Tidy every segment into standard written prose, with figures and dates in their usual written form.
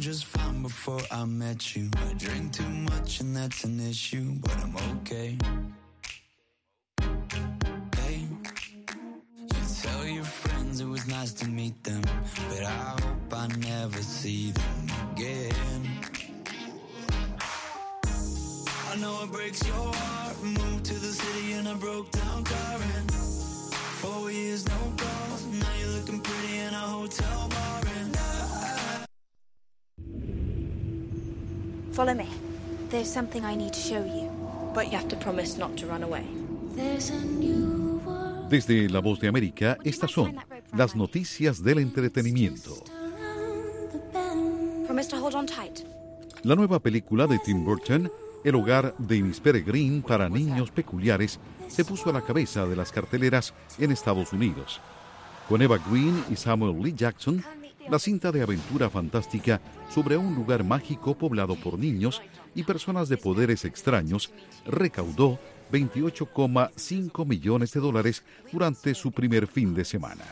just fine before I met you. I drink too much and that's an issue, but I'm okay. Hey, you tell your friends it was nice to meet them, but I hope I never see them again. I know it breaks your heart. Moved to the city in a broke down car and 4 years no calls. Now you're looking pretty in a hotel bar and Follow me. There's something I need to show you. But you have to promise not to run away. Desde La Voz de América, estas son las noticias del entretenimiento. Promise to hold on tight. La nueva película de Tim Burton, El hogar de Miss Peregrine para niños peculiares, se puso a la cabeza de las carteleras en Estados Unidos. Con Eva Green y Samuel L. Jackson, la cinta de aventura fantástica sobre un lugar mágico poblado por niños y personas de poderes extraños recaudó $28,5 millones durante su primer fin de semana.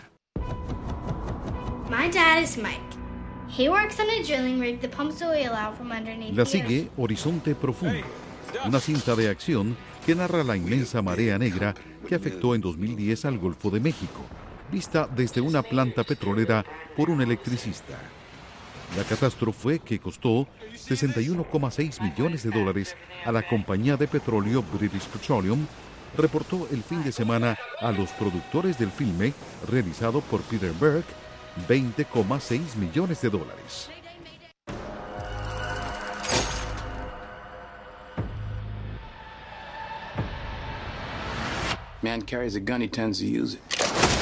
My dad is Mike. He works on a drilling rig that pumps oil out from underneath La the sigue Horizonte Profundo, una cinta de acción que narra la inmensa marea negra que afectó en 2010 al Golfo de México, vista desde una planta petrolera por un electricista. La catástrofe, que costó $61,6 millones a la compañía de petróleo British Petroleum, reportó el fin de semana a los productores del filme, realizado por Peter Berg, $20,6 millones. Man carries a gun, he tends to use it.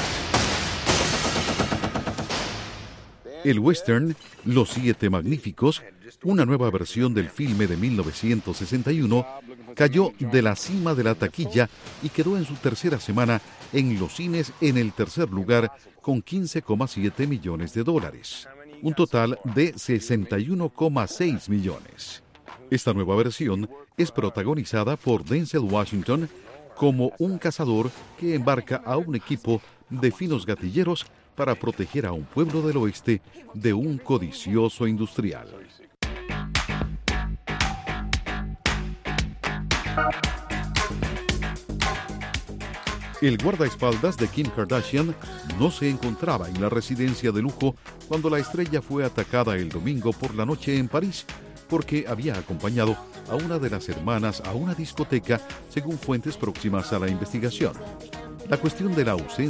El western Los Siete Magníficos, una nueva versión del filme de 1961, cayó de la cima de la taquilla y quedó en su tercera semana en los cines en el tercer lugar con $15,7 millones, un total de $61,6 millones. Esta nueva versión es protagonizada por Denzel Washington como un cazador que embarca a un equipo de finos gatilleros para proteger a un pueblo del oeste de un codicioso industrial. El guardaespaldas de Kim Kardashian no se encontraba en la residencia de lujo cuando la estrella fue atacada el domingo por la noche en París, porque había acompañado a una de las hermanas a una discoteca, según fuentes próximas a la investigación. La cuestión de la ausencia